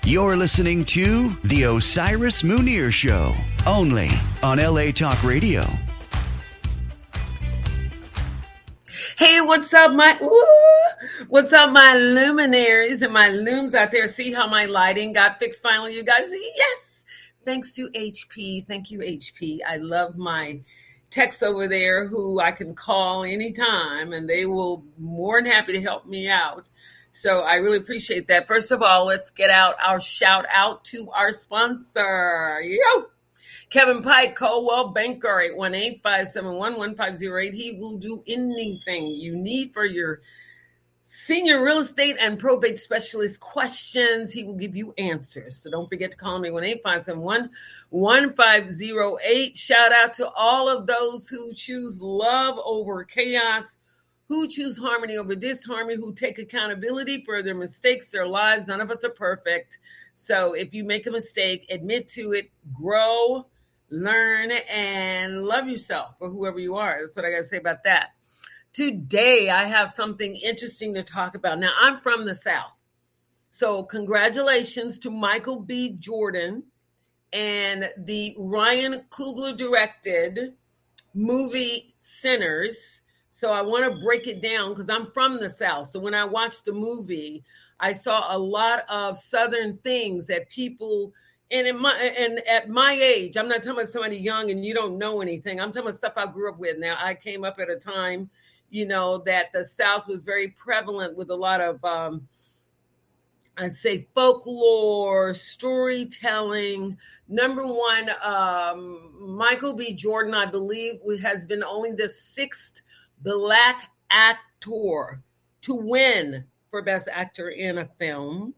You're listening to The Osiris Munir Show, only on LA Talk Radio. Hey, what's up, my luminaries and my looms out there? See how my lighting got fixed finally, you guys? Yes, thanks to HP. Thank you, HP. I love my techs over there who I can call anytime, and they will more than happy to help me out. So I really appreciate that. First of all, let's get out our shout out to our sponsor. Yo! Kevin Pike, Coldwell Banker, 818-571-1508. He will do anything you need for your senior real estate and probate specialist questions. He will give you answers. So don't forget to call me, 1-857-1508. Shout out to all of those who choose love over chaos, who choose harmony over disharmony, who take accountability for their mistakes, their lives. None of us are perfect. So if you make a mistake, admit to it, grow, learn, and love yourself for whoever you are. That's what I got to say about that. Today, I have something interesting to talk about. Now, I'm from the South. So congratulations to Michael B. Jordan and the Ryan Coogler directed movie Sinners. So I want to break it down because I'm from the South. So when I watched the movie, I saw a lot of Southern things that people... And at my age, I'm not talking about somebody young and you don't know anything. I'm talking about stuff I grew up with. Now, I came up at a time, that the South was very prevalent with a lot of, I'd say, folklore, storytelling. Number one, Michael B. Jordan, I believe, has been only the 6th Black actor to win for Best Actor in a Film.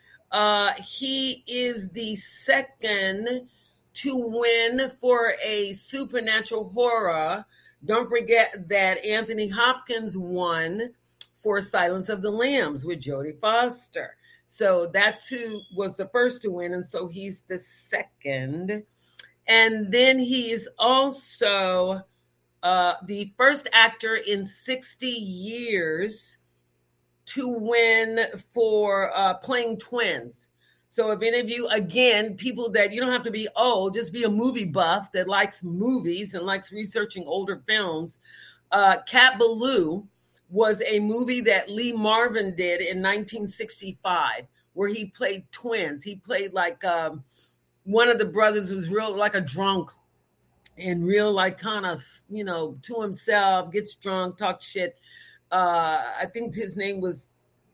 He is the 2nd to win for a supernatural horror. Don't forget that Anthony Hopkins won for Silence of the Lambs with Jodie Foster. So that's who was the first to win, and so he's the 2nd. And then he is also the first actor in 60 years to win for playing twins. So if any of you, again, people that you don't have to be old, just be a movie buff that likes movies and likes researching older films. Cat Ballou was a movie that Lee Marvin did in 1965, where he played twins. He played like one of the brothers was real like a drunk and real like kind of, to himself, gets drunk, talk shit. I think his name was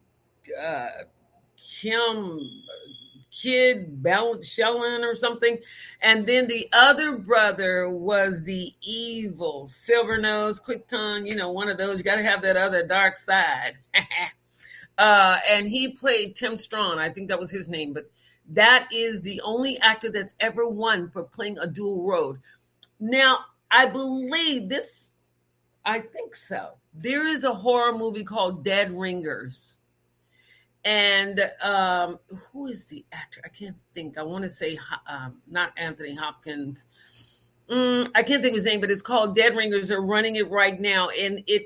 Kid Shellen or something. And then the other brother was the evil silver nose, quick tongue, one of those. You got to have that other dark side. And he played Tim Strawn. I think that was his name. But that is the only actor that's ever won for playing a dual role. Now, I believe this, I think so. There is a horror movie called Dead Ringers. And who is the actor? I can't think. I want to say not Anthony Hopkins. I can't think of his name, but it's called Dead Ringers. They're running it right now. And the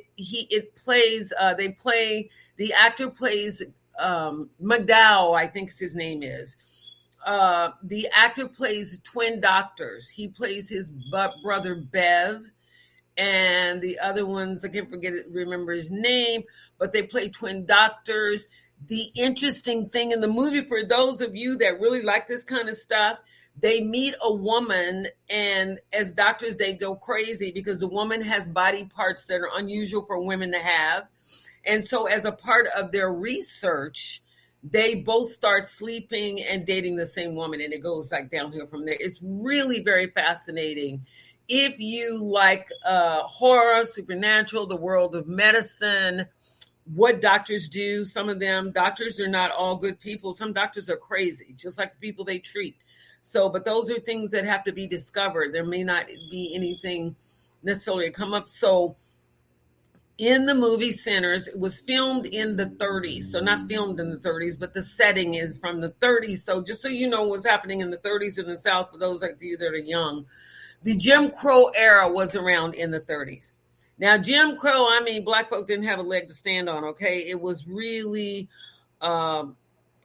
actor plays McDowell, I think his name is. The actor plays twin doctors. He plays his brother Bev. And the other ones, I can't remember his name, but they play twin doctors. The interesting thing in the movie, for those of you that really like this kind of stuff, they meet a woman, and as doctors, they go crazy because the woman has body parts that are unusual for women to have. And so as a part of their research, they both start sleeping and dating the same woman, and it goes like downhill from there. It's really very fascinating. If you like horror, supernatural, the world of medicine, what doctors do, some of them, doctors are not all good people. Some doctors are crazy, just like the people they treat. So, but those are things that have to be discovered. There may not be anything necessarily come up. So in the movie Sinners, it was filmed in the 30s. So not filmed in the 30s, but the setting is from the 30s. So just so you know what's happening in the 30s in the South, for those like you that are young, the Jim Crow era was around in the 30s. Now, Jim Crow, Black folk didn't have a leg to stand on, okay? It was really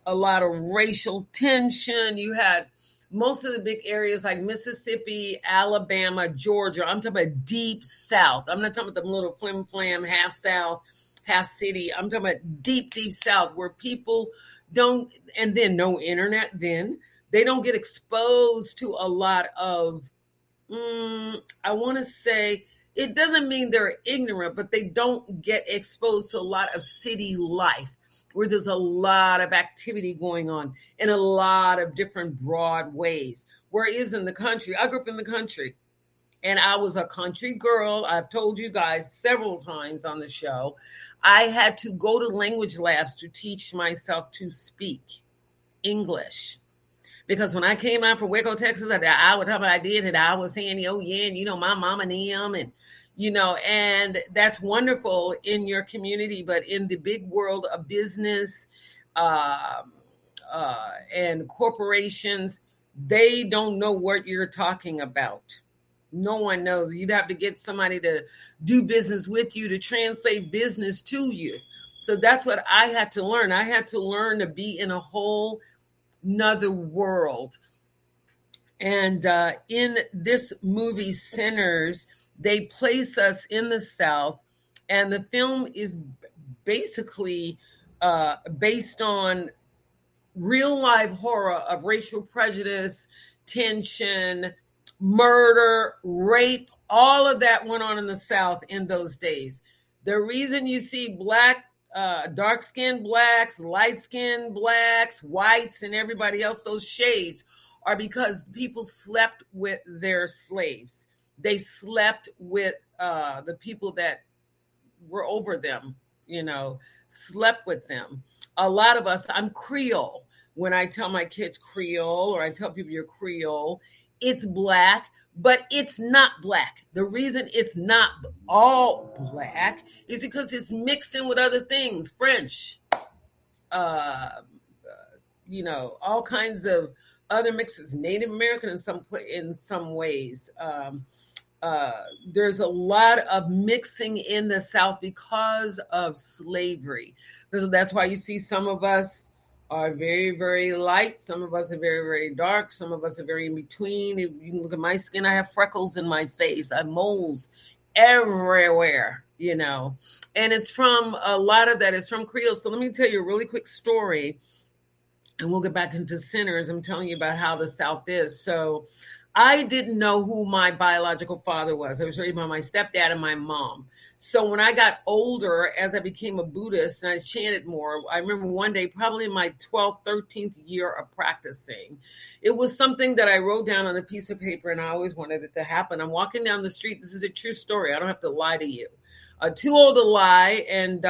a lot of racial tension. You had most of the big areas like Mississippi, Alabama, Georgia. I'm talking about deep South. I'm not talking about the little flim flam, half South, half city. I'm talking about deep, deep South where people don't, and then no internet, then they don't get exposed to a lot of, I want to say, it doesn't mean they're ignorant, but they don't get exposed to a lot of city life where there's a lot of activity going on in a lot of different broad ways. Whereas in the country, I grew up in the country and I was a country girl. I've told you guys several times on the show, I had to go to language labs to teach myself to speak English. Because when I came out from Waco, Texas, I would have what I did, and I was saying, oh yeah, and my mama and them, and and that's wonderful in your community, but in the big world of business and corporations, they don't know what you're talking about. No one knows. You'd have to get somebody to do business with you to translate business to you. So that's what I had to learn. I had to learn to be in a whole another world. And in this movie, Sinners, they place us in the South, and the film is basically based on real life horror of racial prejudice, tension, murder, rape. All of that went on in the South in those days. The reason you see black, dark-skinned blacks, light-skinned blacks, whites, and everybody else, those shades, are because people slept with their slaves. They slept with the people that were over them, slept with them. A lot of us, I'm Creole. When I tell my kids Creole, or I tell people you're Creole, it's black, but it's not black. The reason it's not all black is because it's mixed in with other things, French, all kinds of other mixes, Native American in some ways. There's a lot of mixing in the South because of slavery. That's why you see some of us are very, very light. Some of us are very, very dark. Some of us are very in between. If you can look at my skin, I have freckles in my face. I have moles everywhere, and it's from, a lot of that is from Creole. So let me tell you a really quick story, and we'll get back into Sinners. I'm telling you about how the South is. So I didn't know who my biological father was. I was raised by my stepdad and my mom. So when I got older, as I became a Buddhist and I chanted more, I remember one day, probably in my 12th, 13th year of practicing, it was something that I wrote down on a piece of paper, and I always wanted it to happen. I'm walking down the street. This is a true story. I don't have to lie to you. Too old to lie and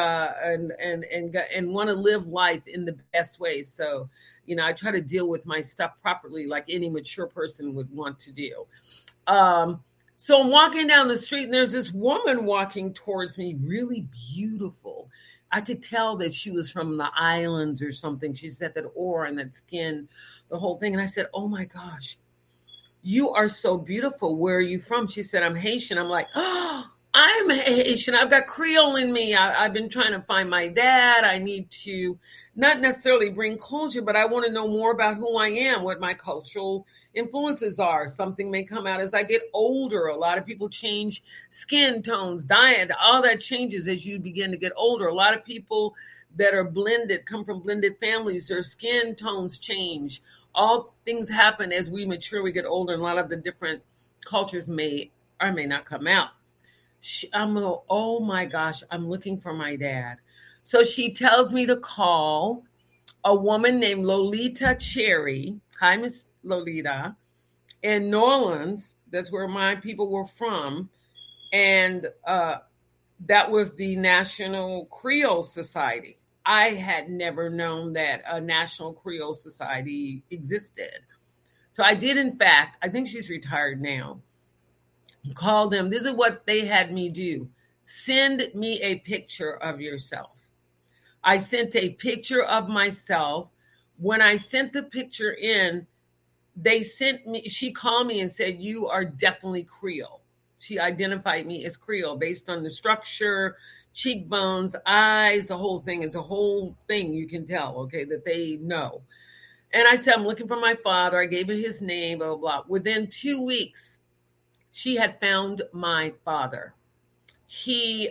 want to live life in the best way. So, I try to deal with my stuff properly, like any mature person would want to do. So I'm walking down the street, and there's this woman walking towards me, really beautiful. I could tell that she was from the islands or something. She just had that aura and that skin, the whole thing. And I said, oh my gosh, you are so beautiful. Where are you from? She said, I'm Haitian. I'm like, oh, I'm Haitian. I've got Creole in me. I've been trying to find my dad. I need to not necessarily bring closure, but I want to know more about who I am, what my cultural influences are. Something may come out as I get older. A lot of people change skin tones, diet, all that changes as you begin to get older. A lot of people that are blended, come from blended families, their skin tones change. All things happen as we mature, we get older, and a lot of the different cultures may or may not come out. I'm going, oh my gosh, I'm looking for my dad. So she tells me to call a woman named Lolita Cherry. Hi, Miss Lolita. In New Orleans, that's where my people were from. And that was the National Creole Society. I had never known that a National Creole Society existed. So I did, in fact, I think she's retired now. Call them. This is what they had me do. Send me a picture of yourself. I sent a picture of myself. When I sent the picture in, she called me and said, you are definitely Creole. She identified me as Creole based on the structure, cheekbones, eyes, the whole thing. It's a whole thing you can tell, okay, that they know. And I said, I'm looking for my father. I gave her his name, blah, blah, blah. Within 2 weeks, she had found my father. He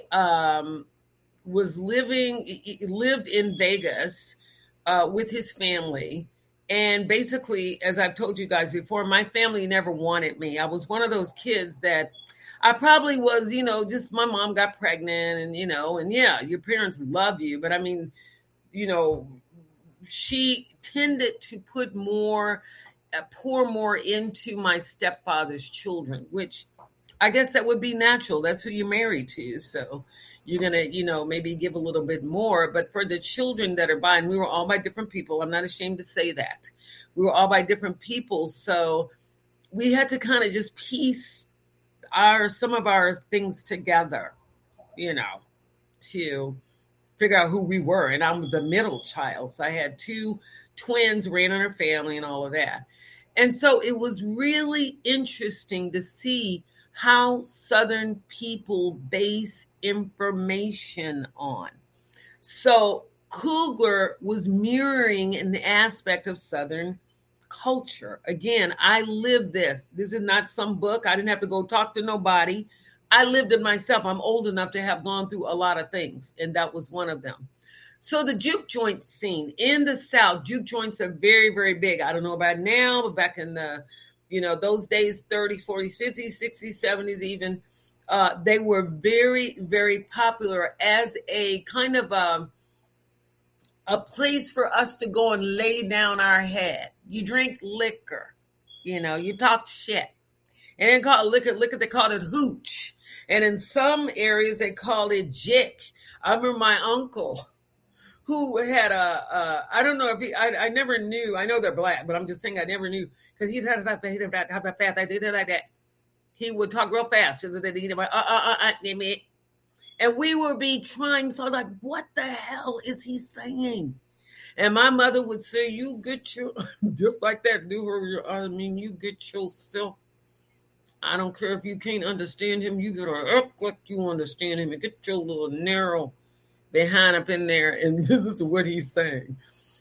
lived in Vegas with his family. And basically, as I've told you guys before, my family never wanted me. I was one of those kids that I probably was, just my mom got pregnant and yeah, your parents love you. But I mean, she tended to pour more into my stepfather's children, which I guess that would be natural. That's who you're married to. So you're going to, maybe give a little bit more. But for the children that are by, and we were all by different people. I'm not ashamed to say that. We were all by different people. So we had to kind of just piece some of our things together, to figure out who we were. And I was the middle child. So I had 2 twins, ran on our family and all of that. And so it was really interesting to see how Southern people base information on. So Coogler was mirroring an aspect of Southern culture. Again, I lived this. This is not some book. I didn't have to go talk to nobody. I lived it myself. I'm old enough to have gone through a lot of things, and that was one of them. So the juke joint scene in the South, juke joints are very, very big. I don't know about now, but back in the those days, 30s, 40s, 50s, 60s, 70s even, they were very, very popular as a kind of a place for us to go and lay down our head. You drink liquor, you talk shit. And they call it liquor, they called it hooch. And in some areas, they called it jick. I remember my uncle who had I don't know if I never knew. I know they're black, but I'm just saying I never knew because he had that fast. I did it like that. He would talk real fast. And we would be trying. So like, what the hell is he saying? And my mother would say, you get your, just like that, you get yourself. I don't care if you can't understand him. You gotta act like you understand him and get your little narrow behind up in there. And this is what he's saying.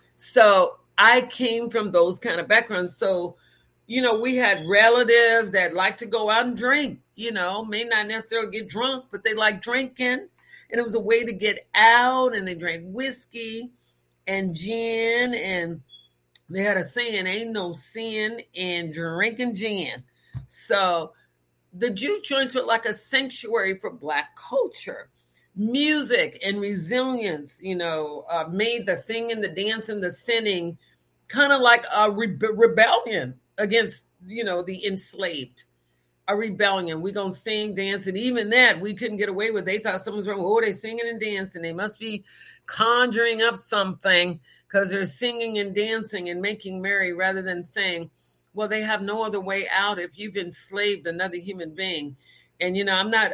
So I came from those kind of backgrounds. So, we had relatives that like to go out and drink, may not necessarily get drunk, but they like drinking. And it was a way to get out, and they drank whiskey and gin. And they had a saying, ain't no sin in drinking gin. So the juke joints were like a sanctuary for Black culture. Music and resilience, made the singing, the dancing, the sinning kind of like a rebellion against, the enslaved. A rebellion. We're going to sing, dance, and even that we couldn't get away with. They thought something was wrong. Oh, they're singing and dancing. They must be conjuring up something because they're singing and dancing and making merry rather than saying, well, they have no other way out if you've enslaved another human being. And, I'm not,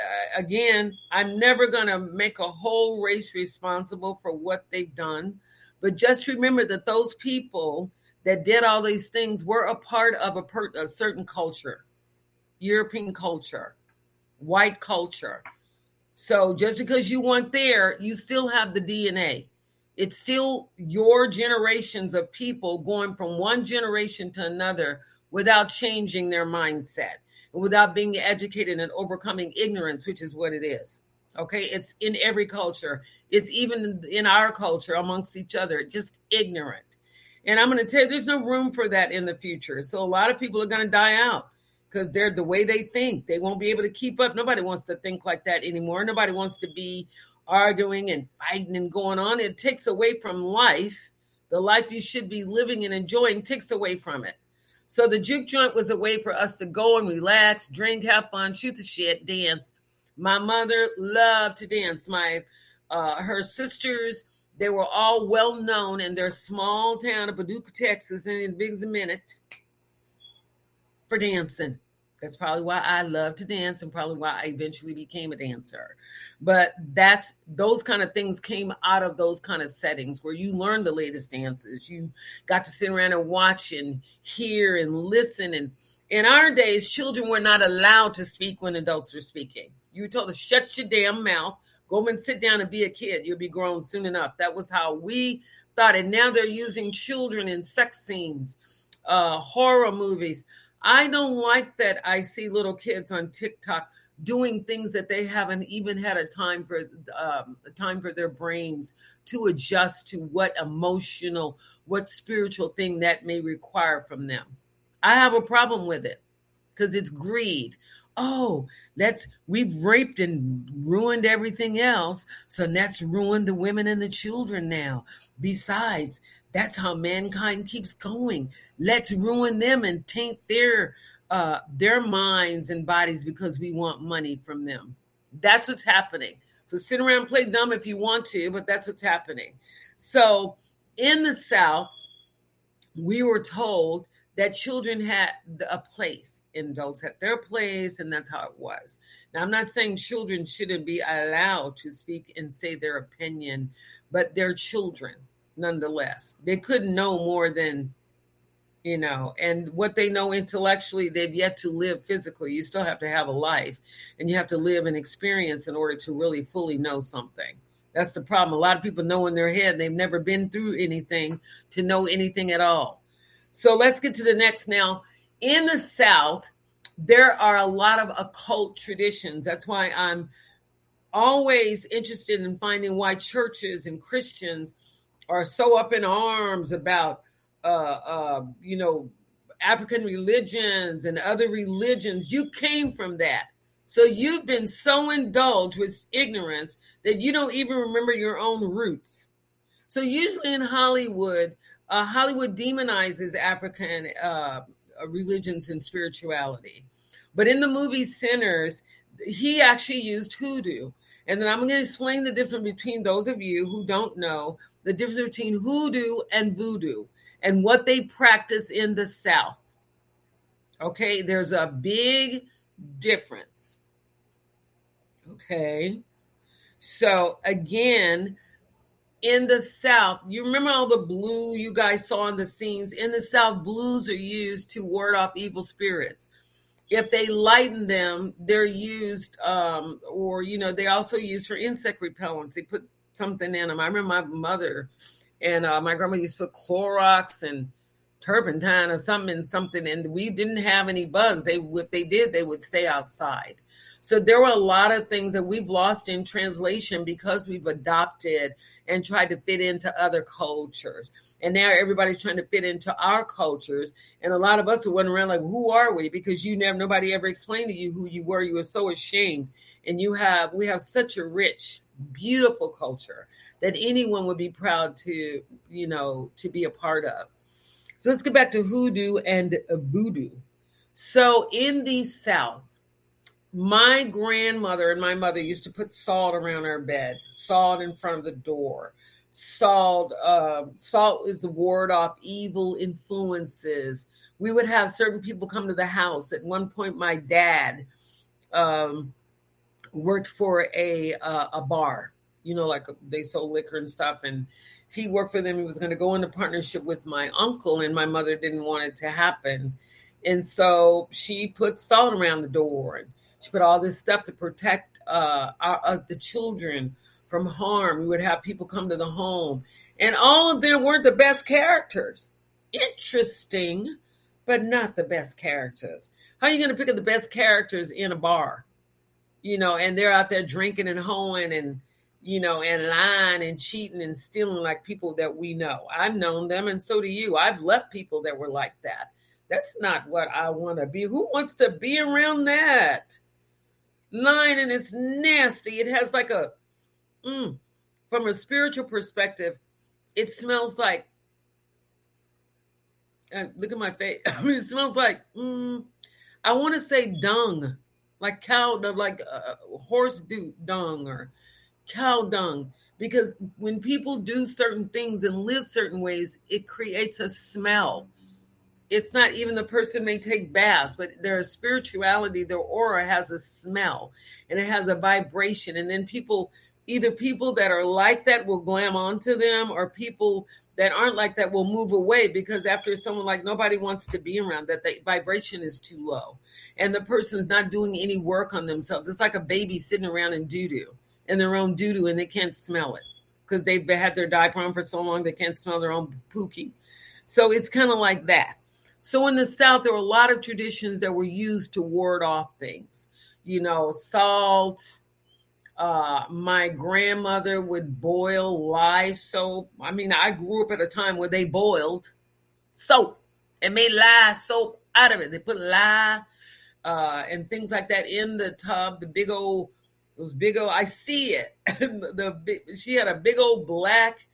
I'm never going to make a whole race responsible for what they've done. But just remember that those people that did all these things were a part of a certain culture, European culture, white culture. So just because you weren't there, you still have the DNA. It's still your generations of people going from one generation to another without changing their mindset, without being educated and overcoming ignorance, which is what it is. Okay, it's in every culture. It's even in our culture amongst each other, just ignorant. And I'm going to tell you, there's no room for that in the future. So a lot of people are going to die out because they're the way they think. They won't be able to keep up. Nobody wants to think like that anymore. Nobody wants to be arguing and fighting and going on. It takes away from life. The life you should be living and enjoying takes away from it. So the juke joint was a way for us to go and relax, drink, have fun, shoot the shit, dance. My mother loved to dance. Her sisters, they were all well known in their small town of Paducah, Texas, and in big as a minute for dancing. That's probably why I love to dance and probably why I eventually became a dancer. But those kind of things came out of those kind of settings where you learn the latest dances. You got to sit around and watch and hear and listen. And In our days, children were not allowed to speak when adults were speaking. You were told to shut your damn mouth, go home and sit down and be a kid. You'll be grown soon enough. That was how we thought. And now they're using children in sex scenes, horror movies. I don't like that I see little kids on TikTok doing things that they haven't even had a time for their brains to adjust to what emotional, what spiritual thing that may require from them. I have a problem with it because it's greed. Oh, we've raped and ruined everything else, so let's ruin the women and the children now. Besides, that's how mankind keeps going. Let's ruin them and taint their minds and bodies because we want money from them. That's what's happening. So sit around and play dumb if you want to, but that's what's happening. So in the South, we were told that children had a place, and adults had their place, and that's how it was. Now, I'm not saying children shouldn't be allowed to speak and say their opinion, but they're children nonetheless. They couldn't know more than, and what they know intellectually, they've yet to live physically. You still have to have a life, and you have to live an experience in order to really fully know something. That's the problem. A lot of people know in their head, they've never been through anything to know anything at all. So let's get to the next now. In the South, there are a lot of occult traditions. That's why I'm always interested in finding why churches and Christians are so up in arms about, African religions and other religions. You came from that. So you've been so indulged with ignorance that you don't even remember your own roots. So usually in Hollywood, Hollywood demonizes African religions and spirituality. But in the movie Sinners, he actually used hoodoo. And then I'm going to explain the difference between those of you who don't know the difference between hoodoo and voodoo and what they practice in the South. Okay, there's a big difference. Okay, so again, in the South, you remember all the blue you guys saw in the scenes? In the South, blues are used to ward off evil spirits. If they lighten them, they're used, they also use for insect repellents. They put something in them. I remember my mother and my grandma used to put Clorox and turpentine or something, and we didn't have any bugs. If they did, they would stay outside. So there were a lot of things that we've lost in translation because we've adopted and tried to fit into other cultures. And now everybody's trying to fit into our cultures. And a lot of us who went around like, who are we? Because nobody ever explained to you who you were. You were so ashamed. And we have such a rich, beautiful culture that anyone would be proud to be a part of. So let's get back to hoodoo and voodoo. So in the South, my grandmother and my mother used to put salt around our bed, salt in front of the door. Salt is to ward off evil influences. We would have certain people come to the house. At one point, my dad worked for a bar, like they sold liquor and stuff. And he worked for them. He was going to go into partnership with my uncle, and my mother didn't want it to happen. And so she put salt around the door, and she put all this stuff to protect the children from harm. We would have people come to the home, and all of them weren't the best characters. Interesting, but not the best characters. How are you going to pick up the best characters in a bar? And they're out there drinking and hoeing and lying and cheating and stealing like people that we know. I've known them, and so do you. I've left people that were like that. That's not what I want to be. Who wants to be around that? Lying, and it's nasty. It has like from a spiritual perspective, it smells like, look at my face. It smells like, I want to say dung, like cow, like horse dung or cow dung, because when people do certain things and live certain ways, it creates a smell. It's not even the person may take baths, but their spirituality, their aura has a smell and it has a vibration. And then either people that are like that will glam onto them, or people that aren't like that will move away, because after someone like nobody wants to be around, that the vibration is too low and the person's not doing any work on themselves. It's like a baby sitting around in doo-doo, in their own doo-doo, and they can't smell it because they've had their diaper on for so long they can't smell their own pookie. So it's kind of like that. So in the South, there were a lot of traditions that were used to ward off things. Salt. My grandmother would boil lye soap. I mean, I grew up at a time where they boiled soap and made lye soap out of it. They put lye and things like that in the tub. Those big old, I see it. She had a big old black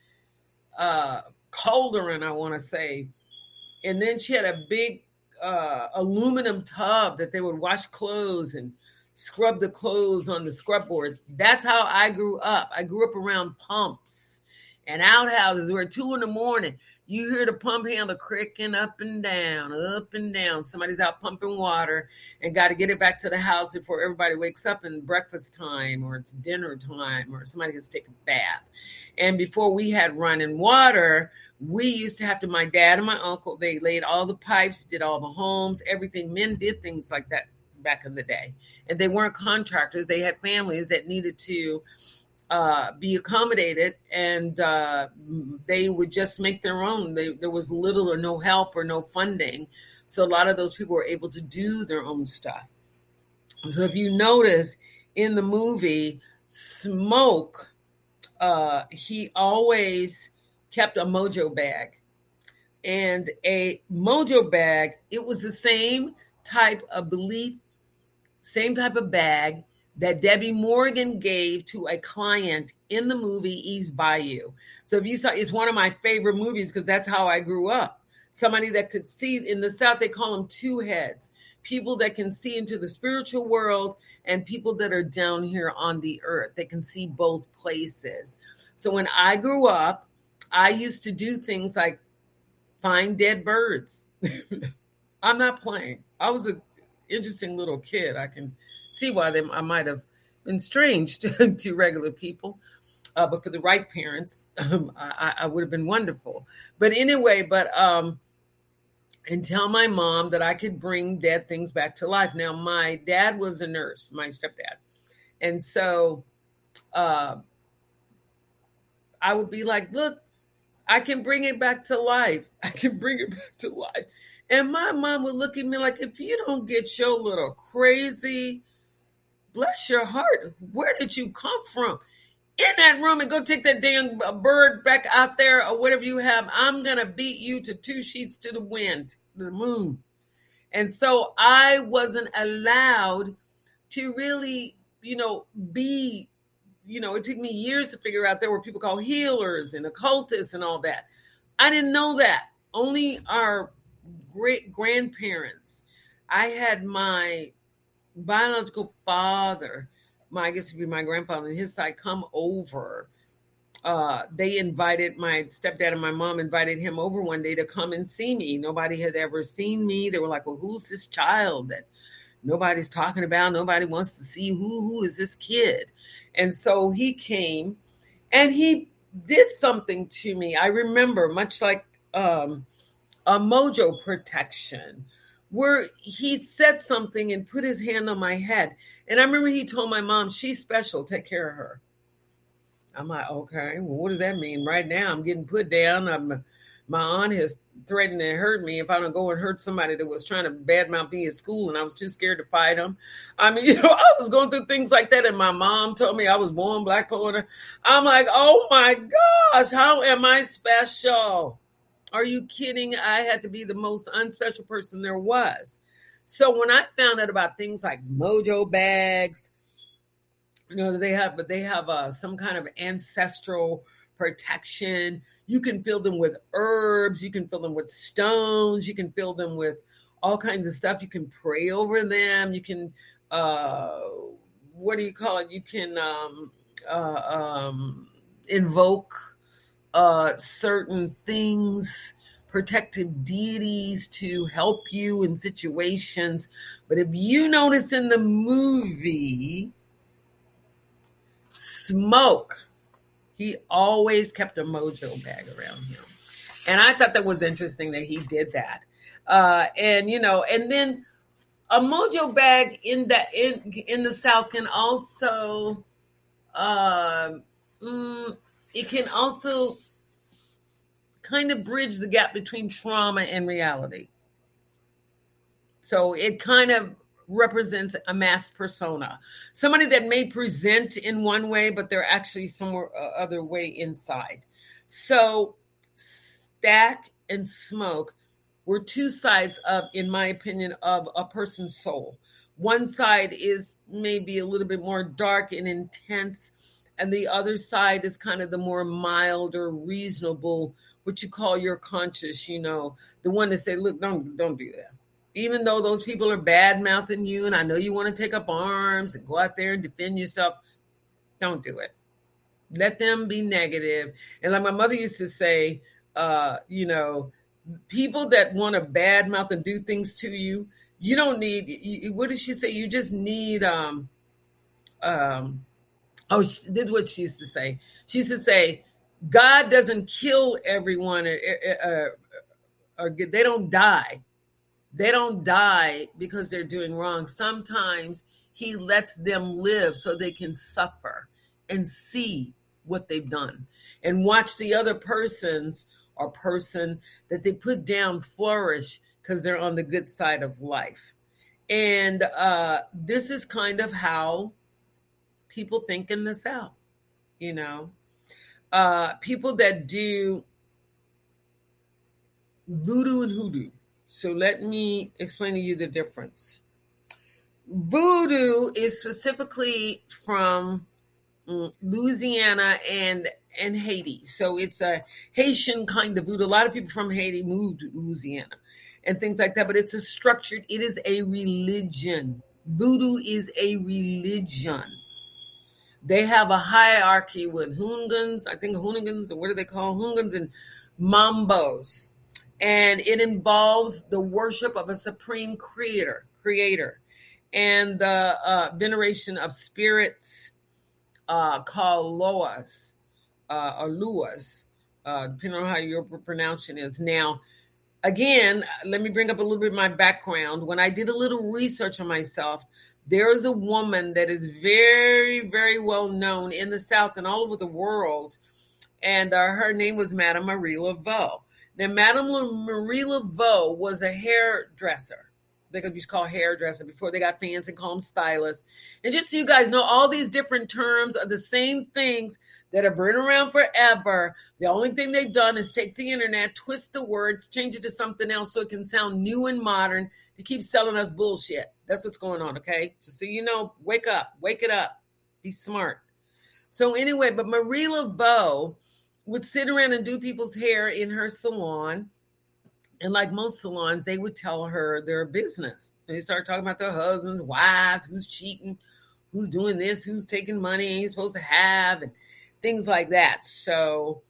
cauldron, I want to say. And then she had a big aluminum tub that they would wash clothes and scrub the clothes on the scrub boards. That's how I grew up. I grew up around pumps and outhouses where at 2 a.m, you hear the pump handle creaking up and down, up and down. Somebody's out pumping water and got to get it back to the house before everybody wakes up in breakfast time or it's dinner time or somebody has to take a bath. And before we had running water, we used to have to, my dad and my uncle, they laid all the pipes, did all the homes, everything. Men did things like that back in the day. And they weren't contractors. They had families that needed to be accommodated, and they would just make their own. There was little or no help or no funding. So a lot of those people were able to do their own stuff. So if you notice in the movie, Smoke, he always kept a mojo bag. And a mojo bag, it was the same type of belief, same type of bag that Debbie Morgan gave to a client in the movie Eve's Bayou. So if you saw, it's one of my favorite movies because that's how I grew up. Somebody that could see, in the South, they call them two heads. People that can see into the spiritual world and people that are down here on the earth. They can see both places. So when I grew up, I used to do things like find dead birds. I'm not playing. I was an interesting little kid. I can see why I might have been strange to regular people. But for the right parents, I would have been wonderful. But anyway, and tell my mom that I could bring dead things back to life. Now, my dad was a nurse, my stepdad. And so I would be like, look, I can bring it back to life. I can bring it back to life. And my mom would look at me like, if you don't get your little crazy, bless your heart, where did you come from? In that room and go take that damn bird back out there or whatever you have. I'm going to beat you to 2 sheets to the wind, to the moon. And so I wasn't allowed to really, be, it took me years to figure out there were people called healers and occultists and all that. I didn't know that. Only our great grandparents. I had my biological father, I guess it would be my grandfather on his side, come over. They invited my stepdad and my mom invited him over one day to come and see me. Nobody had ever seen me. They were like, well, who's this child that nobody's talking about? Nobody wants to see who is this kid? And so he came and he did something to me. I remember much like a mojo protection, where he said something and put his hand on my head. And I remember he told my mom, she's special, take care of her. I'm like, okay, well, what does that mean? Right now I'm getting put down. My aunt has threatened to hurt me if I don't go and hurt somebody that was trying to badmouth me at school, and I was too scared to fight him. I mean, I was going through things like that, and my mom told me I was born black poet. I'm like, oh my gosh, how am I special? Are you kidding? I had to be the most unspecial person there was. So when I found out about things like mojo bags, they have some kind of ancestral protection. You can fill them with herbs. You can fill them with stones. You can fill them with all kinds of stuff. You can pray over them. You can, what do you call it? You can invoke certain things, protective deities to help you in situations. But if you notice in the movie Smoke, he always kept a mojo bag around him. And I thought that was interesting that he did that. And then a mojo bag in the South can also, it can also kind of bridge the gap between trauma and reality. So it kind of represents a masked persona, somebody that may present in one way, but they're actually somewhere other way inside. So stack and smoke were two sides of, in my opinion, of a person's soul. One side is maybe a little bit more dark and intense, and the other side is kind of the more mild or reasonable, what you call your conscious, the one that say, look, don't do that. Even though those people are bad-mouthing you, and I know you want to take up arms and go out there and defend yourself, don't do it. Let them be negative. And like my mother used to say, people that want to badmouth and do things to you, you don't need, what did she say? You just need, this is what she used to say. She used to say, God doesn't kill everyone, or they don't die. They don't die because they're doing wrong. Sometimes he lets them live so they can suffer and see what they've done and watch the other person that they put down flourish because they're on the good side of life. And this is kind of how people think in the South, people that do voodoo and hoodoo. So let me explain to you the difference. Voodoo is specifically from Louisiana and Haiti. So it's a Haitian kind of voodoo. A lot of people from Haiti moved to Louisiana and things like that. But it is a religion. Voodoo is a religion. They have a hierarchy with Houngans, or what do they call Houngans and Mambos. And it involves the worship of a supreme creator, and the veneration of spirits called Loas, or Luas, depending on how your pronunciation is. Now, again, let me bring up a little bit of my background. When I did a little research on myself, there is a woman that is very, very well known in the South and all over the world, and her name was Madame Marie Laveau. Now, Madame Marie Laveau was a hairdresser. They could be called hairdresser before they got fancy and call them stylists. And just so you guys know, all these different terms are the same things that have been around forever. The only thing they've done is take the internet, twist the words, change it to something else so it can sound new and modern to keep selling us bullshit. That's what's going on, okay? Just so you know, wake it up, be smart. So anyway, but Marie Laveau would sit around and do people's hair in her salon. And like most salons, they would tell her their business. And they started talking about their husbands, wives, who's cheating, who's doing this, who's taking money ain't supposed to have, and things like that. So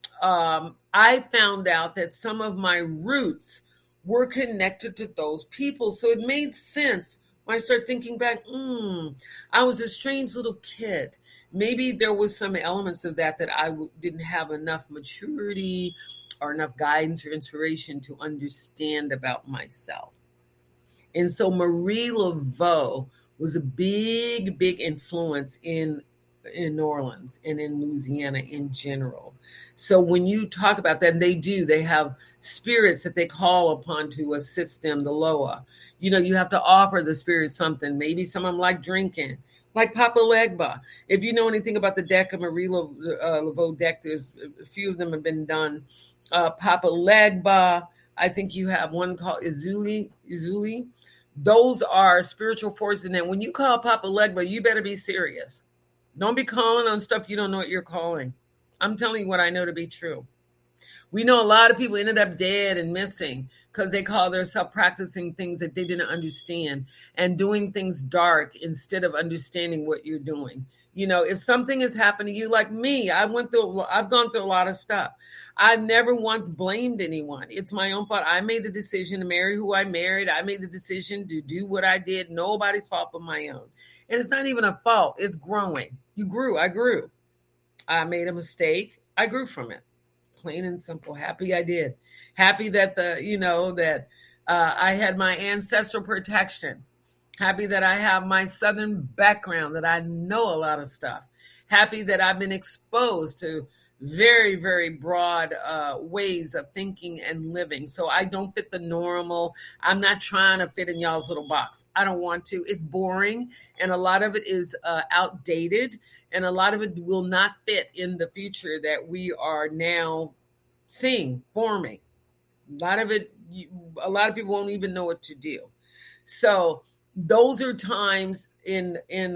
I found out that some of my roots were connected to those people. So it made sense when I started thinking back, I was a strange little kid. Maybe there was some elements of that I didn't have enough maturity or enough guidance or inspiration to understand about myself. And so Marie Laveau was a big, big influence in New Orleans and in Louisiana in general. So when you talk about that, and they have spirits that they call upon to assist them, the Loa. You have to offer the spirit something. Maybe some of them like drinking, like Papa Legba. If you know anything about the deck of Marie Laveau deck, there's a few of them have been done. Papa Legba, I think you have one called Izuli. Those are spiritual forces. And then when you call Papa Legba, you better be serious. Don't be calling on stuff you don't know what you're calling. I'm telling you what I know to be true. We know a lot of people ended up dead and missing because they call themselves practicing things that they didn't understand and doing things dark instead of understanding what you're doing. If something has happened to you, like me, I've gone through a lot of stuff. I've never once blamed anyone. It's my own fault. I made the decision to marry who I married. I made the decision to do what I did. Nobody's fault but my own. And it's not even a fault. It's growing. You grew. I grew. I made a mistake. I grew from it. plain and simple. Happy I did. Happy that I had my ancestral protection. Happy that I have my Southern background, that I know a lot of stuff. Happy that I've been exposed to very, very broad ways of thinking and living. So I don't fit the normal. I'm not trying to fit in y'all's little box. I don't want to. It's boring. And a lot of it is outdated. And a lot of it will not fit in the future that we are now seeing, forming. A lot of people won't even know what to do. So those are times in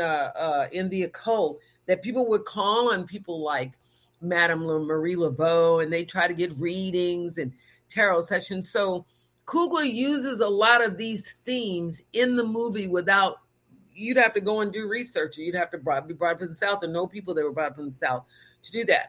the occult that people would call on people like Madame Marie Laveau, and they try to get readings and tarot sessions. So Coogler uses a lot of these themes in the movie without, you'd have to go and do research. You'd have to be brought up in the South and know people that were brought up in the South to do that.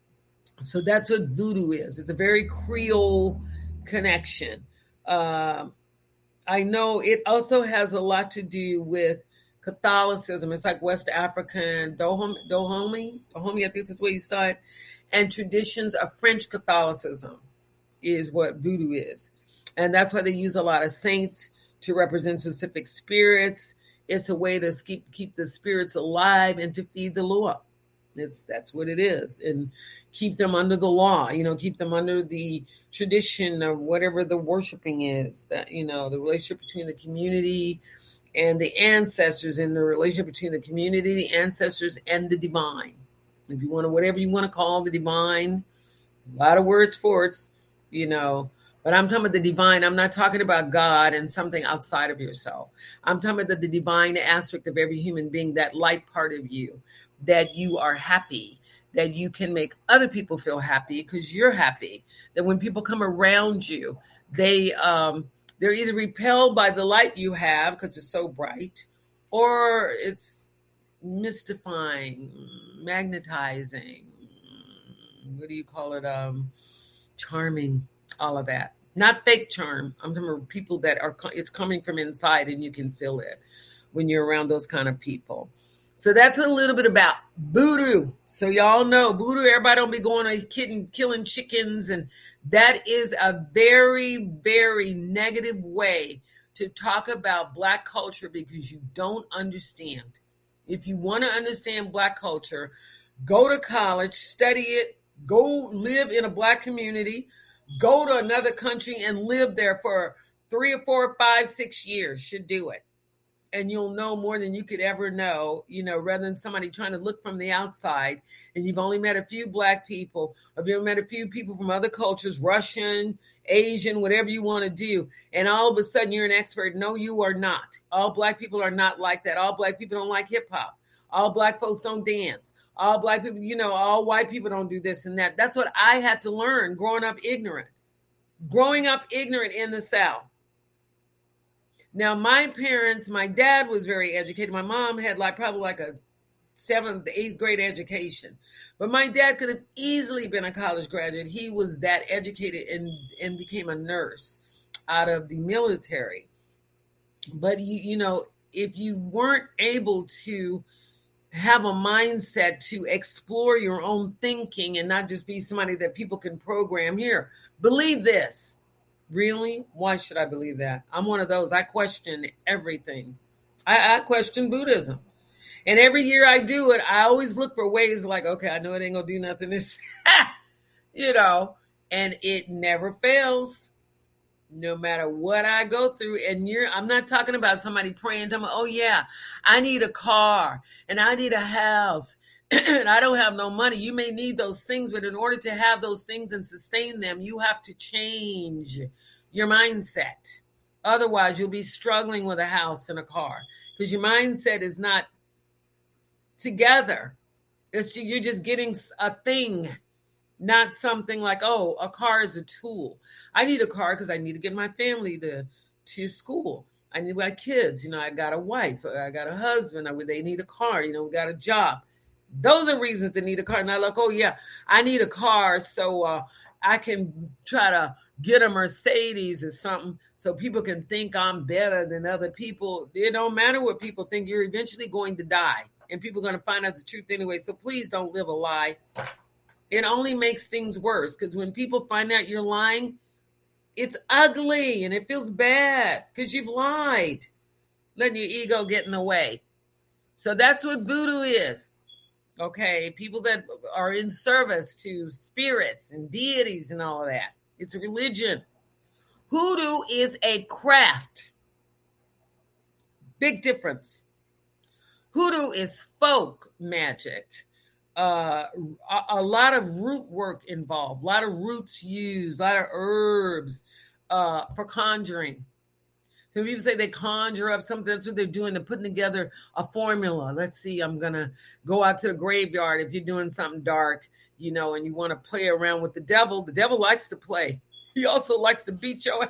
So that's what voodoo is. It's a very Creole connection. I know it also has a lot to do with Catholicism. It's like West African, Dahomey, I think that's where you saw it. And traditions of French Catholicism is what voodoo is. And that's why they use a lot of saints to represent specific spirits. It's a way to keep the spirits alive and to feed the law. That's what it is. And keep them under the law, keep them under the tradition of whatever the worshiping is, that, the relationship between the community and the ancestors, and the relationship between the community, the ancestors, and the divine. If you want to, whatever you want to call the divine, a lot of words for it, but I'm talking about the divine. I'm not talking about God and something outside of yourself. I'm talking about the divine aspect of every human being, that light part of you, that you are happy, that you can make other people feel happy because you're happy, that when people come around you, they're either repelled by the light you have because it's so bright, or it's mystifying, magnetizing. What do you call it? Charming, all of that. Not fake charm. I'm talking about people that it's coming from inside and you can feel it when you're around those kind of people. So that's a little bit about voodoo. So y'all know voodoo, everybody don't be going and killing chickens. And that is a very, very negative way to talk about Black culture because you don't understand. If you want to understand Black culture, go to college, study it, go live in a Black community, go to another country and live there for 3 or 4 or 5, 6 years. Should do it. And you'll know more than you could ever know, rather than somebody trying to look from the outside. And you've only met a few Black people, or you've met a few people from other cultures, Russian, Asian, whatever you want to do. And all of a sudden you're an expert. No, you are not. All Black people are not like that. All Black people don't like hip hop. All Black folks don't dance. All Black people, all white people don't do this and that. That's what I had to learn growing up ignorant in the South. Now, my dad was very educated. My mom had probably a 7th, 8th grade education. But my dad could have easily been a college graduate. He was that educated and became a nurse out of the military. But, if you weren't able to have a mindset to explore your own thinking and not just be somebody that people can program here, believe this. Really? Why should I believe that? I'm one of those. I question everything. I question Buddhism. And every year I do it, I always look for ways like, okay, I know it ain't going to do nothing. This, and it never fails. No matter what I go through. And I'm not talking about somebody praying to me, oh yeah, I need a car and I need a house and I don't have no money. You may need those things, but in order to have those things and sustain them, you have to change your mindset. Otherwise, you'll be struggling with a house and a car because your mindset is not together. You're just getting a thing, not something like, oh, a car is a tool. I need a car because I need to get my family to school. I need my kids. I got a wife. I got a husband. They need a car. We got a job. Those are reasons to need a car. Not like, oh, yeah, I need a car so I can try to get a Mercedes or something so people can think I'm better than other people. It don't matter what people think. You're eventually going to die, and people are going to find out the truth anyway. So please don't live a lie. It only makes things worse, because when people find out you're lying, it's ugly and it feels bad because you've lied, letting your ego get in the way. So that's what voodoo is. Okay, people that are in service to spirits and deities and all of that. It's a religion. Hoodoo is a craft. Big difference. Hoodoo is folk magic. A lot of root work involved, a lot of roots used, a lot of herbs for conjuring. So people say they conjure up something. That's what they're doing. They're putting together a formula. Let's see, I'm going to go out to the graveyard if you're doing something dark, and you want to play around with the devil. The devil likes to play. He also likes to beat your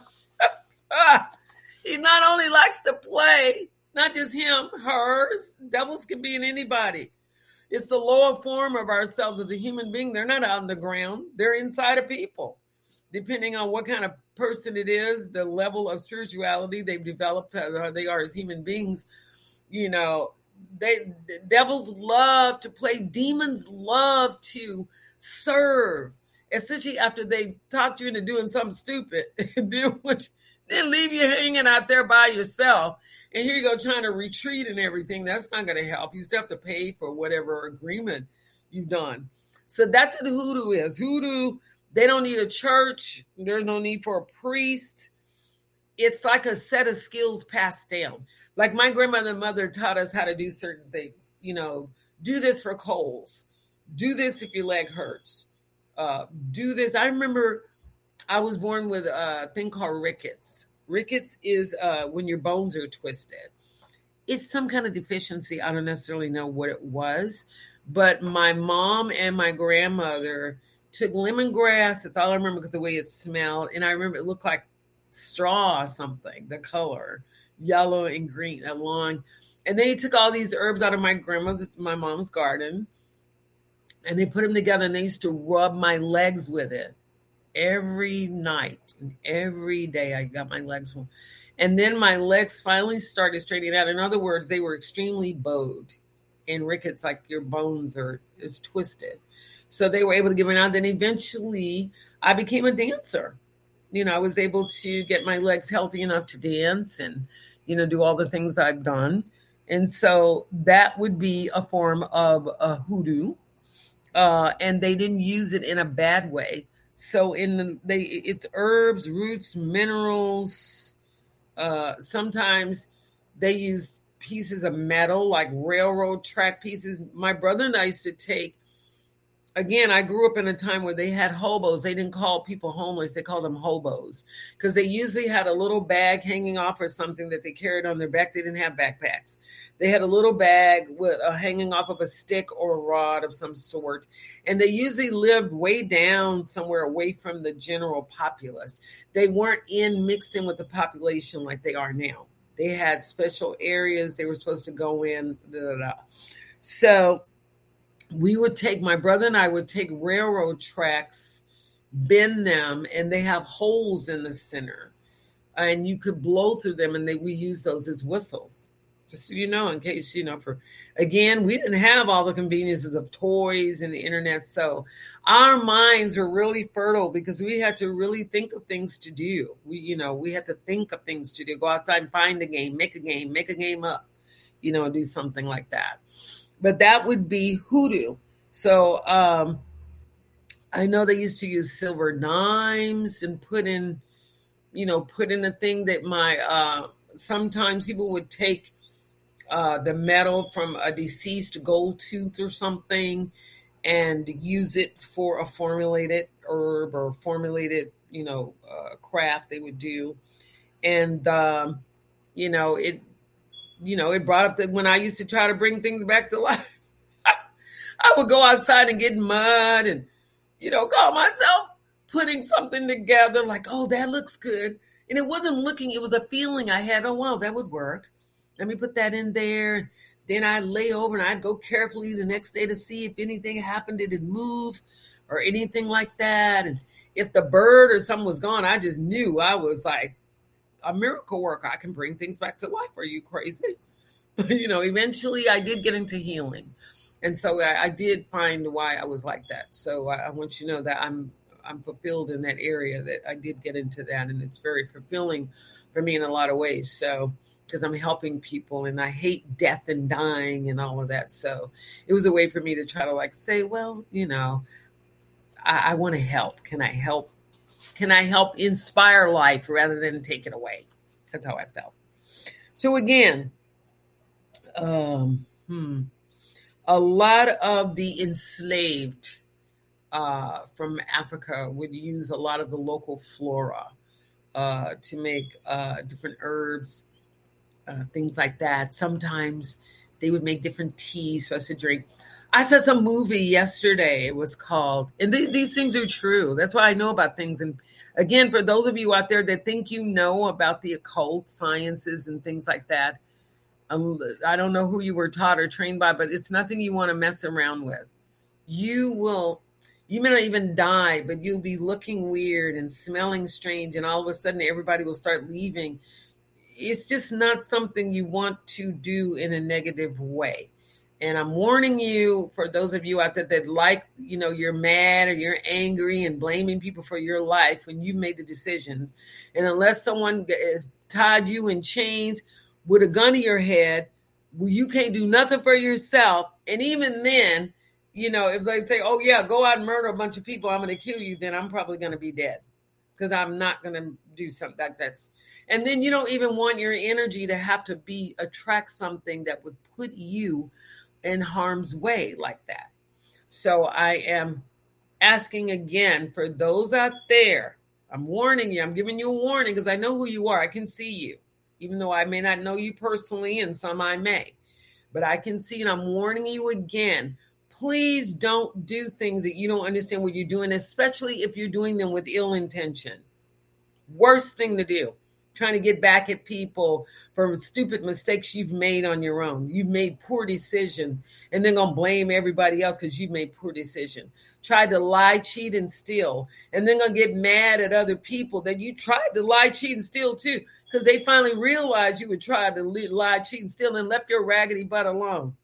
He not only likes to play, not just him, hers. Devils can be in anybody. It's the lower form of ourselves as a human being. They're not out on the ground. They're inside of people. Depending on what kind of person it is, the level of spirituality they've developed, they are as human beings, the devils love to play. Demons love to serve, especially after they've talked you into doing something stupid. Then leave you hanging out there by yourself. And here you go trying to retreat and everything. That's not going to help. You still have to pay for whatever agreement you've done. So that's what hoodoo is. Hoodoo, they don't need a church. There's no need for a priest. It's like a set of skills passed down. Like my grandmother and mother taught us how to do certain things. Do this for colds. Do this if your leg hurts. Do this. I remember I was born with a thing called rickets. Rickets is when your bones are twisted. It's some kind of deficiency. I don't necessarily know what it was, but my mom and my grandmother took lemongrass. That's all I remember because the way it smelled. And I remember it looked like straw or something, the color, yellow and green, long. And they took all these herbs out of my mom's garden, and they put them together, and they used to rub my legs with it every night and every day. I got my legs warm. And then my legs finally started straightening out. In other words, they were extremely bowed and rickets, like your bones is twisted. So they were able to give it out. Then eventually I became a dancer. I was able to get my legs healthy enough to dance and, do all the things I've done. And so that would be a form of hoodoo. And they didn't use it in a bad way. So it's herbs, roots, minerals. Sometimes they use pieces of metal, like railroad track pieces. My brother and I used to take, again, I grew up in a time where they had hobos. They didn't call people homeless. They called them hobos because they usually had a little bag hanging off or something that they carried on their back. They didn't have backpacks. They had a little bag with hanging off of a stick or a rod of some sort. And they usually lived way down somewhere away from the general populace. They weren't mixed in with the population like they are now. They had special areas they were supposed to go in. So my brother and I would take railroad tracks, bend them, and they have holes in the center. And you could blow through them, and we use those as whistles. Just so you know, in case, we didn't have all the conveniences of toys and the internet. So our minds were really fertile because we had to really think of things to do. We had to think of things to do. Go outside and find a game, make a game up, do something like that. But that would be hoodoo. So I know they used to use silver dimes and put in a thing that sometimes people would take the metal from a deceased gold tooth or something and use it for a formulated herb or formulated, craft they would do. And, it brought up that when I used to try to bring things back to life, I would go outside and get mud and, call myself putting something together like, oh, that looks good. And it wasn't looking, it was a feeling I had, oh, wow, that would work. Let me put that in there. Then I'd lay over and I'd go carefully the next day to see if anything happened, did it move or anything like that. And if the bird or something was gone, I just knew I was like a miracle worker. I can bring things back to life. Are you crazy? Eventually I did get into healing. And so I did find why I was like that. So I want you to know that I'm fulfilled in that area, that I did get into that, and it's very fulfilling for me in a lot of ways. So because I'm helping people, and I hate death and dying and all of that. So it was a way for me to try to like say, well, I want to help. Can I help? Can I help inspire life rather than take it away? That's how I felt. So again, a lot of the enslaved from Africa would use a lot of the local flora to make different herbs, things like that. Sometimes they would make different teas for us to drink. I saw some movie yesterday. It was called, and these things are true. That's why I know about things. And again, for those of you out there that think you know about the occult sciences and things like that, I don't know who you were taught or trained by, but it's nothing you want to mess around with. You may not even die, but you'll be looking weird and smelling strange, and all of a sudden everybody will start leaving. It's just not something you want to do in a negative way. And I'm warning you, for those of you out there that like, you're mad or you're angry and blaming people for your life when you've made the decisions. And unless someone has tied you in chains with a gun to your head, well, you can't do nothing for yourself. And even then, if they say, oh yeah, go out and murder a bunch of people, I'm going to kill you, then I'm probably going to be dead, because I'm not going to do something like that. And then you don't even want your energy to have to attract something that would put you in harm's way like that. So I am asking again, for those out there, I'm warning you, I'm giving you a warning, because I know who you are. I can see you, even though I may not know you personally, and some I may, but I can see, and I'm warning you again. Please don't do things that you don't understand what you're doing, especially if you're doing them with ill intention. Worst thing to do. Trying to get back at people for stupid mistakes you've made on your own. You've made poor decisions, and then gonna blame everybody else because you've made poor decisions. Tried to lie, cheat, and steal, and then gonna get mad at other people that you tried to lie, cheat, and steal too, because they finally realized you would try to lie, cheat, and steal, and left your raggedy butt alone.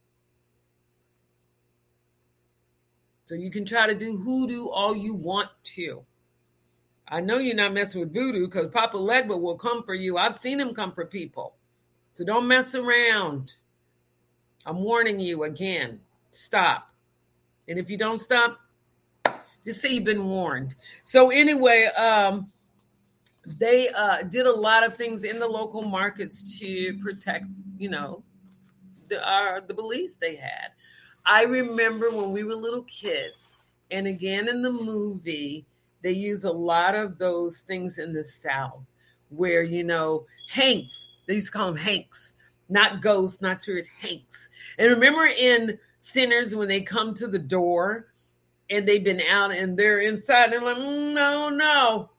So you can try to do hoodoo all you want to. I know you're not messing with voodoo, because Papa Legba will come for you. I've seen him come for people. So don't mess around. I'm warning you again. Stop. And if you don't stop, just say you've been warned. So anyway, they did a lot of things in the local markets to protect, the beliefs they had. I remember when we were little kids, and again in the movie, they use a lot of those things in the South where, Hanks, they used to call them Hanks, not ghosts, not spirits, Hanks. And remember in Sinners, when they come to the door and they've been out and they're inside, they're like, no,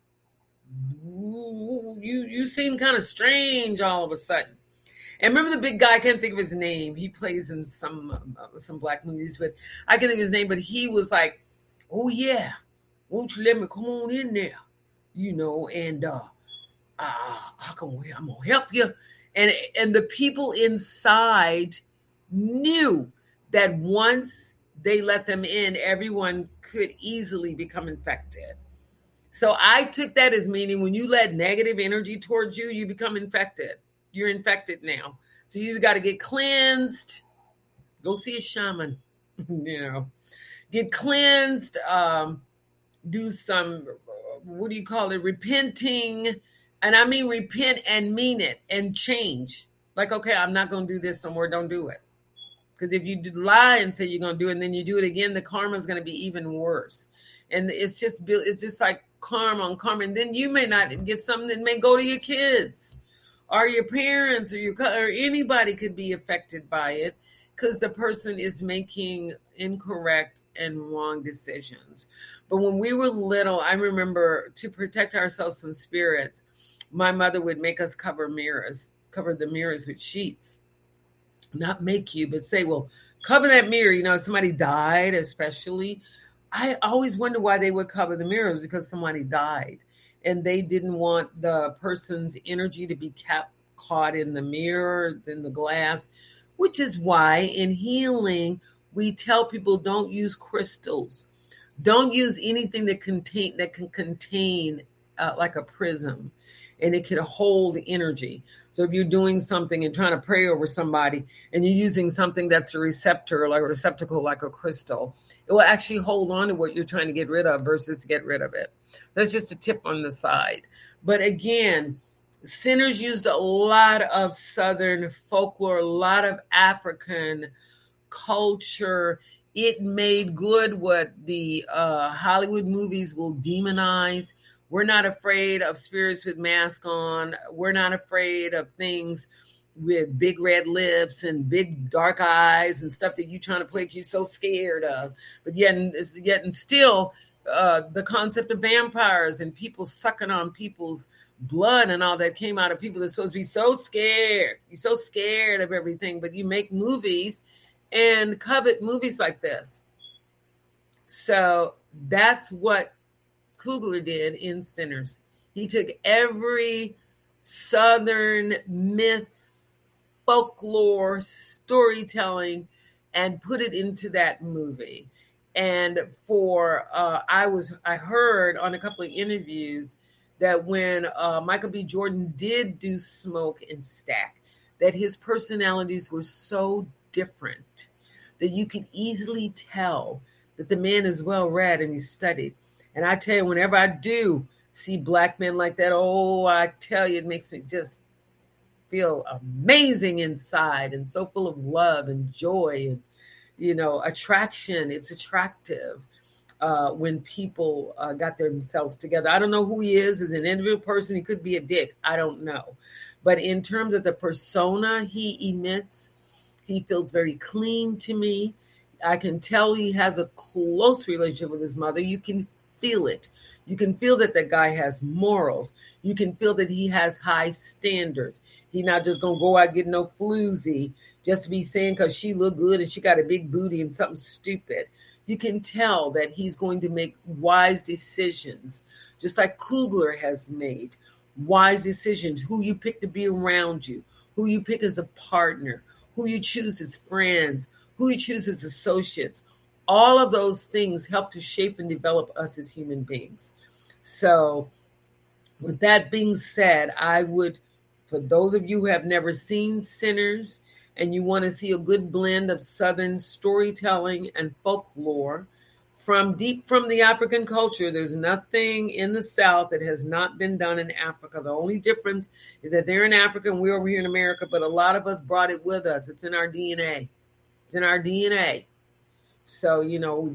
you seem kind of strange all of a sudden. And remember the big guy, I can't think of his name. He plays in some black movies, but I can't think of his name, but he was like, oh yeah, won't you let me come on in there? And I'm gonna help you. And the people inside knew that once they let them in, everyone could easily become infected. So I took that as meaning when you let negative energy towards you, you become infected. You're infected now. So you either got to get cleansed, go see a shaman, get cleansed, do some, repenting. And I mean repent and mean it and change. Like, okay, I'm not going to do this somewhere. Don't do it. Because if you lie and say you're going to do it and then you do it again, the karma is going to be even worse. And it's just like karma on karma. And then you may not get something that may go to your kids or your parents or anybody could be affected by it, because the person is making incorrect and wrong decisions. But when we were little, I remember, to protect ourselves from spirits, my mother would make us cover the mirrors with sheets. Not make you, but say, well, cover that mirror. If somebody died, especially. I always wonder why they would cover the mirrors, because somebody died. And they didn't want the person's energy to be caught in the mirror, in the glass, which is why in healing, We tell people don't use crystals. Don't use anything that can contain like a prism, and it can hold energy. So if you're doing something and trying to pray over somebody and you're using something that's a receptor, like a receptacle, like a crystal, it will actually hold on to what you're trying to get rid of versus get rid of it. That's just a tip on the side. But again, sinners used a lot of Southern folklore, a lot of African culture. It made good what the Hollywood movies will demonize. We're not afraid of spirits with masks on. We're not afraid of things with big red lips and big dark eyes and stuff that you're trying to play you're so scared of. But yet and still, the concept of vampires and people sucking on people's blood and all that came out of people that's supposed to be so scared. You're so scared of everything, but you make movies and covet movies like this. So that's what Kugler did in Sinners. He took every Southern myth, folklore, storytelling, and put it into that movie. And I heard on a couple of interviews that when Michael B. Jordan did do Smoke and Stack, that his personalities were so different that you could easily tell that the man is well read and he's studied. And I tell you, whenever I do see black men like that, I tell you, it makes me just feel amazing inside and so full of love and joy and, attraction. It's attractive when people got themselves together. I don't know who he is as an individual person. He could be a dick. I don't know. But in terms of the persona he emits, he feels very clean to me. I can tell he has a close relationship with his mother. You can feel it. You can feel that the guy has morals. You can feel that he has high standards. He's not just going to go out getting no floozy just to be saying because she look good and she got a big booty and something stupid. You can tell that he's going to make wise decisions, just like Kugler has made wise decisions, who you pick to be around you, who you pick as a partner, who you choose as friends, who you choose as associates. All of those things help to shape and develop us as human beings. So with that being said, I would, for those of you who have never seen Sinners and you want to see a good blend of Southern storytelling and folklore from deep from the African culture, there's nothing in the South that has not been done in Africa. The only difference is that they're in Africa and we're over here in America, but a lot of us brought it with us. It's in our DNA. It's in our DNA. So,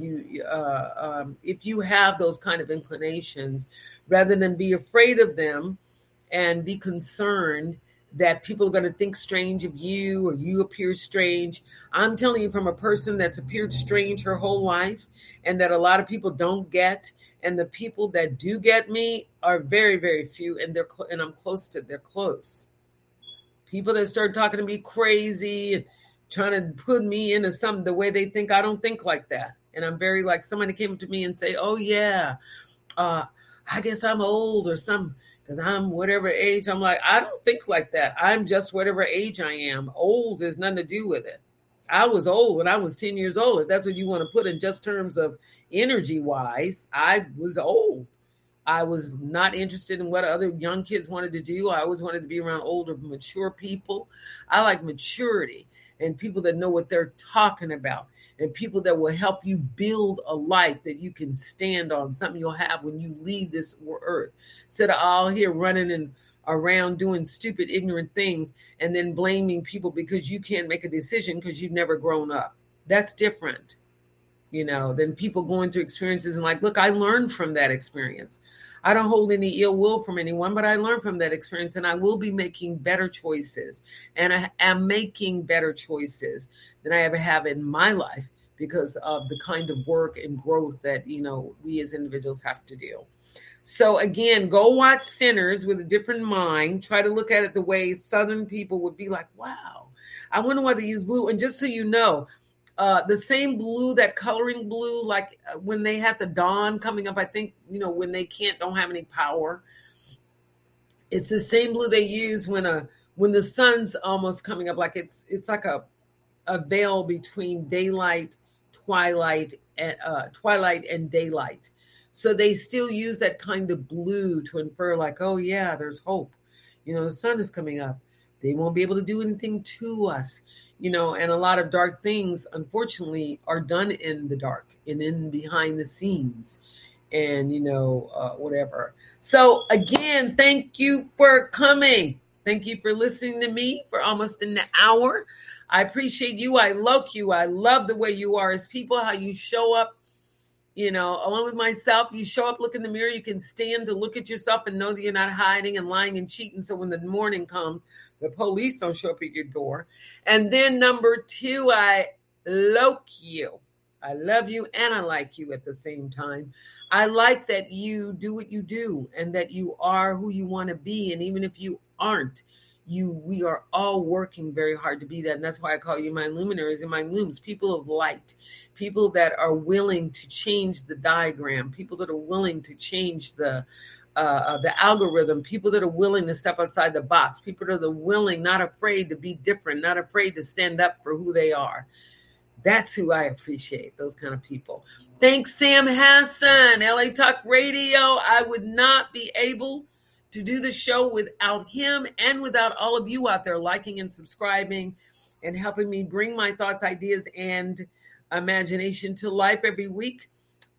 if you have those kind of inclinations, rather than be afraid of them and be concerned that people are going to think strange of you or you appear strange, I'm telling you from a person that's appeared strange her whole life and that a lot of people don't get. And the people that do get me are very, very few. And I'm close to, they're close. People that start talking to me crazy and trying to put me into something the way they think. I don't think like that. And I'm very like somebody came up to me and say, oh, yeah, I guess I'm old or something because I'm whatever age. I'm like, I don't think like that. I'm just whatever age I am. Old has nothing to do with it. I was old when I was 10 years old. If that's what you want to put in just terms of energy wise, I was old. I was not interested in what other young kids wanted to do. I always wanted to be around older, mature people. I like maturity. And people that know what they're talking about, and people that will help you build a life that you can stand on, something you'll have when you leave this earth. Instead of all here running and around doing stupid, ignorant things and then blaming people because you can't make a decision because you've never grown up. That's different, than people going through experiences and like, look, I learned from that experience. I don't hold any ill will from anyone, but I learned from that experience and I will be making better choices. And I am making better choices than I ever have in my life because of the kind of work and growth that, we as individuals have to do. So again, go watch Sinners with a different mind. Try to look at it the way Southern people would be like, wow, I wonder why they use blue. And just so you know, the same blue, that coloring blue, like when they had the dawn coming up, I think, when they don't have any power. It's the same blue they use when the sun's almost coming up, like it's like a veil between daylight twilight and daylight. So they still use that kind of blue to infer like, oh yeah, there's hope. The sun is coming up. They won't be able to do anything to us, and a lot of dark things, unfortunately, are done in the dark and in behind the scenes and, whatever. So again, thank you for coming. Thank you for listening to me for almost an hour. I appreciate you. I love you. I love the way you are as people, how you show up. Along with myself, you show up, look in the mirror, you can stand to look at yourself and know that you're not hiding and lying and cheating. So when the morning comes, the police don't show up at your door. And then number 2, I love you. I love you and I like you at the same time. I like that you do what you do and that you are who you want to be. And even if you aren't, we are all working very hard to be that. And that's why I call you my luminaries and my looms, people of light, people that are willing to change the diagram, people that are willing to change the algorithm, people that are willing to step outside the box, people that are willing, not afraid to be different, not afraid to stand up for who they are. That's who I appreciate, those kind of people. Thanks, Sam Hassan, LA Talk Radio. I would not be able to do the show without him and without all of you out there liking and subscribing and helping me bring my thoughts, ideas, and imagination to life every week.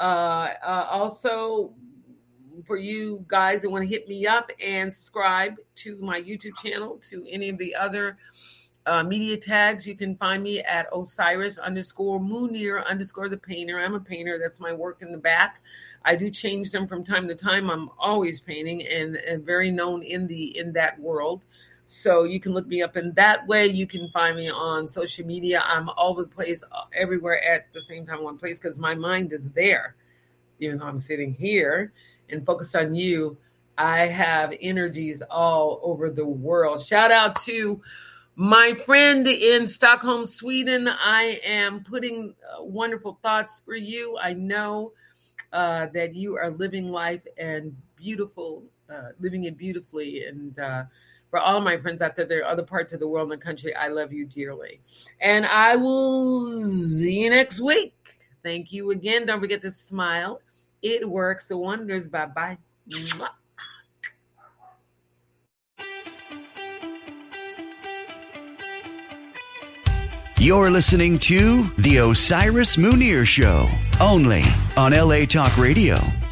Also, for you guys that want to hit me up and subscribe to my YouTube channel, to any of the other media tags, you can find me at Osiris_Munir_ the painter. I'm a painter. That's my work in the back. I do change them from time to time. I'm always painting and very known in that world. So you can look me up in that way. You can find me on social media. I'm all over the place, everywhere at the same time, one place, because my mind is there. Even though I'm sitting here and focused on you, I have energies all over the world. Shout out to my friend in Stockholm, Sweden. I am putting wonderful thoughts for you. I know that you are living life and living it beautifully. And for all my friends out there are other parts of the world and the country, I love you dearly. And I will see you next week. Thank you again. Don't forget to smile. It works wonders. Bye-bye. Mwah. You're listening to The Osiris Munir Show, only on LA Talk Radio.